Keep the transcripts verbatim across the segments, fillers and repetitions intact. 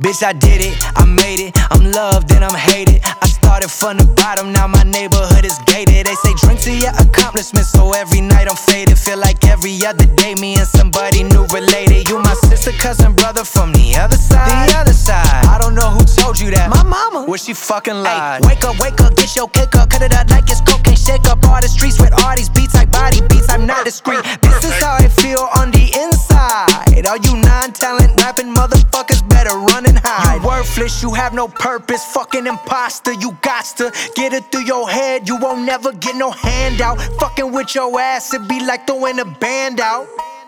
Bitch, I did it, I made it. I'm loved and I'm hated. I started from the bottom, now my neighborhood is gated. They say drink to your accomplishments, so every night I'm faded. Feel like every other day me and somebody new related. You my sister, cousin, brother from the other side. The other side. I don't know who told you that. My mama. Well, she fucking lied. Ay, wake up, wake up, get your cake up. Cut it up like it's cocaine. Shake up all the streets with all these beats like body beats. I'm not discreet. This is how I feel on the inside. All you non-talent rapping motherfuckers better run and hide. You worthless, you have no purpose. Fucking imposter, you gots to get it through your head. You won't never get no handout. Fucking with your ass, it be like throwing a band out.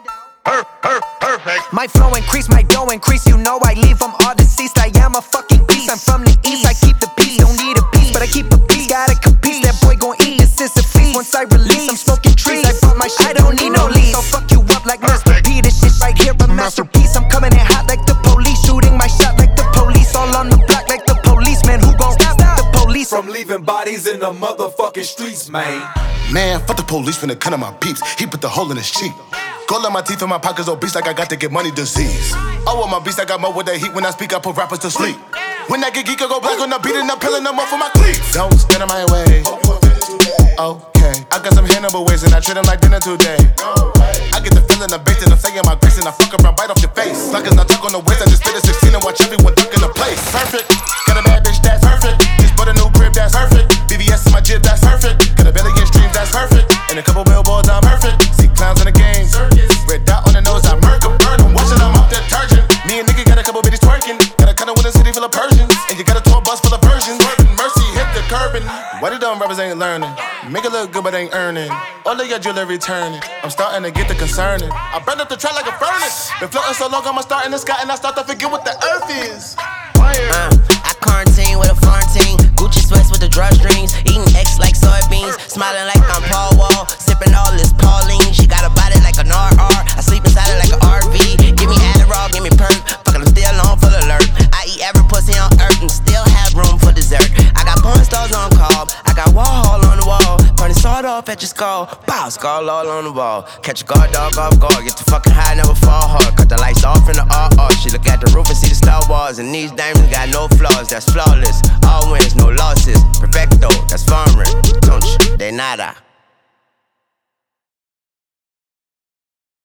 Perfect. My flow increase, my dough increase. You know I leave them all deceased. I am a fucking beast. I'm from the east. I keep the peace. Don't need a piece, but I keep a piece. Gotta compete. That boy gon' eat. This is a feast. Once I release, I'm smoking trees. I bought my shit. I don't need no lease. So fuck you up like Master P. This shit right here a masterpiece. I'm coming in hot like the police. Shooting my shot like the police. All on the block like the policeman. Who gon' stop the police? From leaving bodies in the motherfucking streets, man. Man, fuck the police finna cut on my peeps. He put the hole in his cheek. Gold on my teeth and my pockets obese like I got to get money disease. Oh, with my beast, I got more with the heat. When I speak, I put rappers to sleep. When I get geek, I go black on the beat and I'm peeling them off for my cleats. Don't stand in my way. Okay, I got some Hannibal ways and I treat them like dinner today. I get the feeling of bait and I'm saying my grace and I fuck around, bite off your face. Like it's not tuck on the waist, I just spit a sixteen and watch everyone duck in the place. Perfect, got a bad bitch, that's perfect. Just bought a new crib, that's perfect. V V S in my jib, that's perfect. Got a belly and streams, that's perfect. And a couple billboards, I'm perfect. See clowns in the game. Red dot on the nose, I murk em, burn em. Watch it, I'm up detergent. Me and nigga got a couple bitches twerking. Got a kinda with a city full of Persians. And you got a tour bus full of Persians. Swerving, mercy, hit the curb and why the dumb rappers ain't learning? Make it look good but ain't earning. All of your jewelry returning. I'm starting to get the concerning. I burned up the track like a furnace. Been floating so long, I'ma start in the sky and I start to forget what the earth is. Uh, I quarantine with a foreign team. Gucci sweats with the drawstrings. Eating X like soybeans. Smiling like I'm Paul Wall. Sipping all this Pauline. She got a body like an R R. I sleep inside it like an R V. Give me Adderall, give me perk. Fucking I'm still on full alert. I eat every pussy on earth and still have room for dessert. I got porn stars on call. I got Warhol on the wall. Turn the sword off at your skull. Bow, skull all on the wall. Catch a guard dog off guard. Get the fucking high, never fall hard. Cut the lights off in the R R. She look at the roof and see the Star Wars. And these diamonds got no flaws, that's flawless.